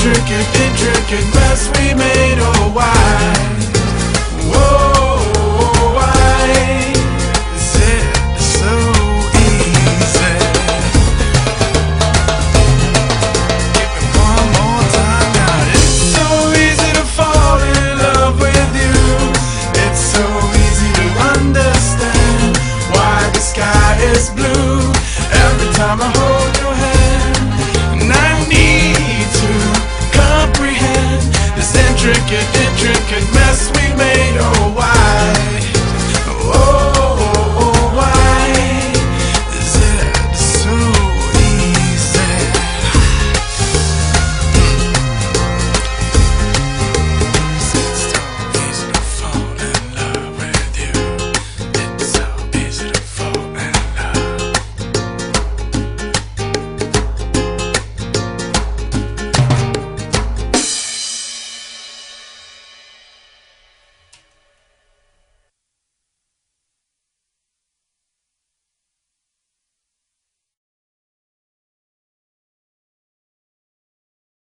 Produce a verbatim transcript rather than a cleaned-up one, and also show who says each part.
Speaker 1: intricate, intricate mess we made. Oh, why? Whoa, why is it so easy? Give it one more time now. It's so easy to fall in love with you. It's so easy to understand why the sky is blue every time I hold your hand. And I need to comprehend this intricate, intricate mess we made. Oh, why?